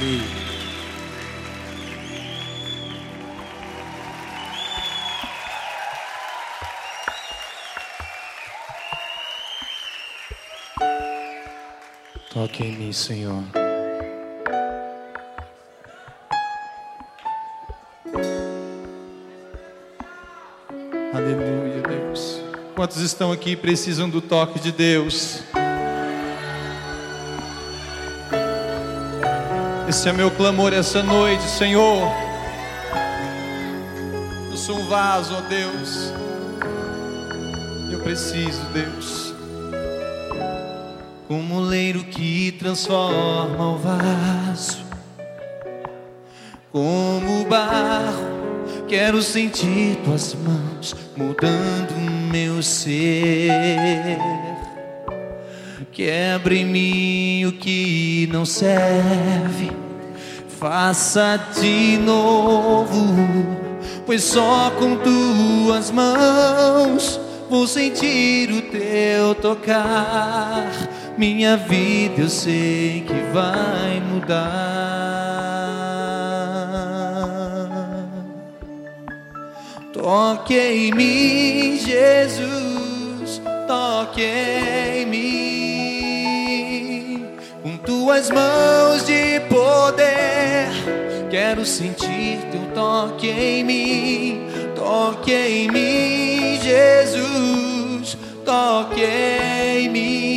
Aleluia. Toque em mim, Senhor. Aleluia, Deus. Quantos estão aqui e precisam do toque de Deus? Esse é meu clamor essa noite, Senhor. Eu sou um vaso, ó Deus. Eu preciso, Deus. Como um oleiro que transforma o vaso, como o barro, quero sentir tuas mãos mudando o meu ser. Quebra em mim o que não serve, faça de novo, pois só com tuas mãos vou sentir o teu tocar. Minha vida eu sei que vai mudar. Toque em mim, Jesus, toque em mim. Com tuas mãos de poder, quero sentir teu toque em mim. Toque em mim, Jesus, toque em mim.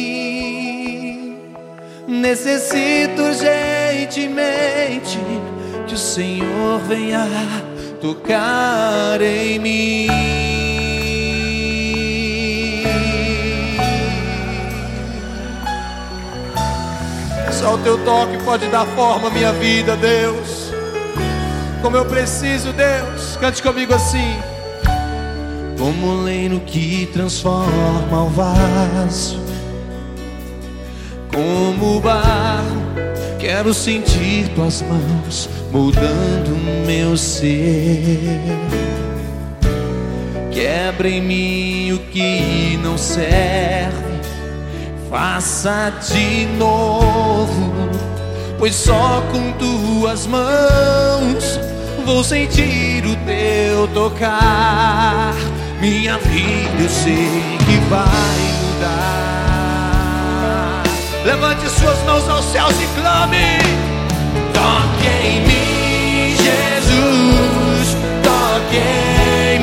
Necessito urgentemente que o Senhor venha tocar em mim. Só o teu toque pode dar forma à minha vida, Deus. Como eu preciso, Deus. Cante comigo assim. Como um oleiro que transforma o vaso, como o barro, quero sentir tuas mãos moldando o meu ser. Quebra em mim o que não serve, faça de novo, pois só com tuas mãos vou sentir o teu tocar. Minha vida eu sei que vai mudar. Levante suas mãos aos céus e clame. Toque em mim, Jesus, toque em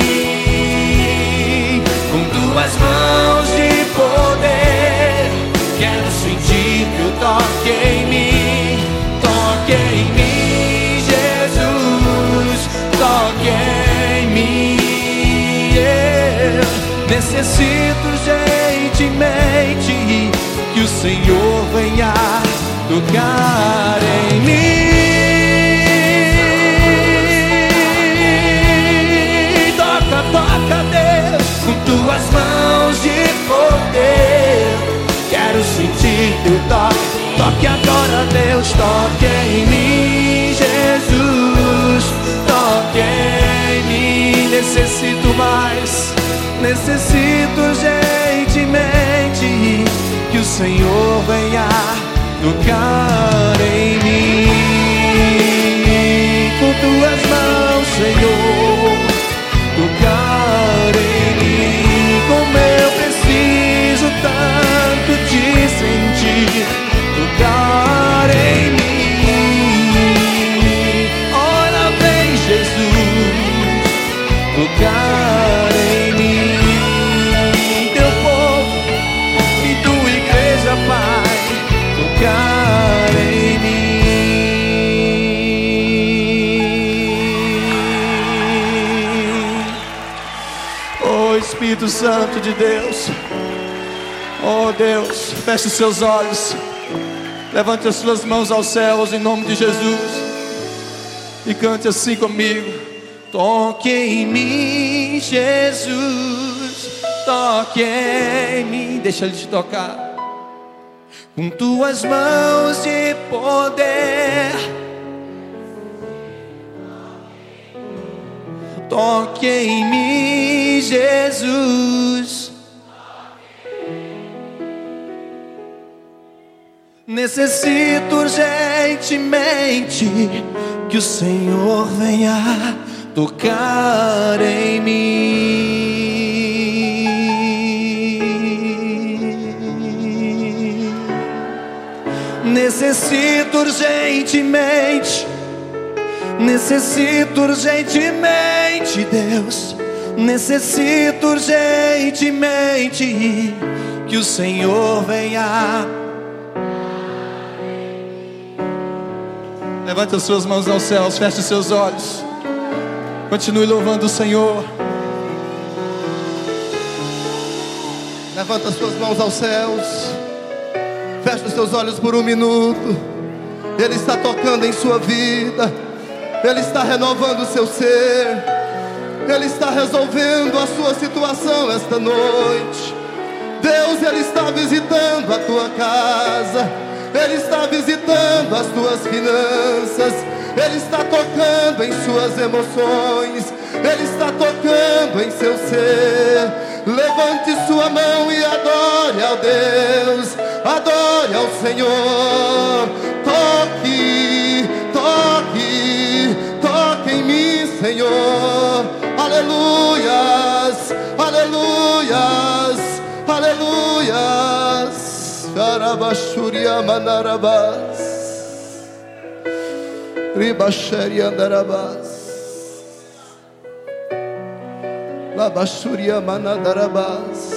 mim. Com tuas mãos de poder, quero sentir teu toque em mim. Toque em mim, Jesus, toque em mim. Necessito urgentemente que o Senhor venha tocar em mim. Toca, toca, Deus, com tuas mãos de poder. Quero sentir teu toque. Toque agora, Deus, toque em mim, Jesus, toque em mim. Necessito mais. Necessito urgentemente que o Senhor venha tocar em mim. Com tuas mãos, Senhor, tocar em mim. Como eu preciso tanto te sentir, tocar em mim. Ora vem, Jesus, tocar em mim. Tocar em mim. Oh Espírito Santo de Deus, oh Deus, feche os seus olhos, levante as suas mãos aos céus em nome de Jesus e cante assim comigo. Toque em mim, Jesus, toque em mim. Deixa Ele te tocar. Com tuas mãos de poder, toque em mim, Jesus. Necessito urgente urgentemente que o Senhor venha tocar em mim. Necessito urgentemente, Deus, necessito urgentemente que o Senhor venha. Levante as suas mãos aos céus, feche os seus olhos, continue louvando o Senhor. Levanta as suas mãos aos céus, feche os seus olhos por um minuto. Ele está tocando em sua vida, Ele está renovando o seu ser, Ele está resolvendo a sua situação esta noite. Deus, Ele está visitando a tua casa, Ele está visitando as tuas finanças, Ele está tocando em suas emoções, Ele está tocando em seu ser. Levante sua mão e adore ao Deus, adore ao Senhor. Toque, toque, toque em mim, Senhor. Aleluias, aleluias, aleluias. Carabashuria manarabas, ribaxeria andarabas, labashuria manadarabas.